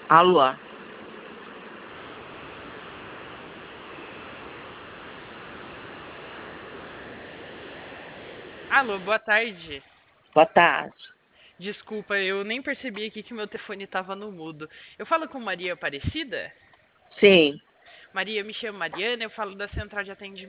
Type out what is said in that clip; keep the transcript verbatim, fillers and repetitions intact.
Alô? Alô, boa tarde. Boa tarde. Desculpa, eu nem percebi aqui que meu telefone estava no mudo. Eu falo com Maria Aparecida? Sim. Maria, eu me chamo Mariana, eu falo da central de atendimento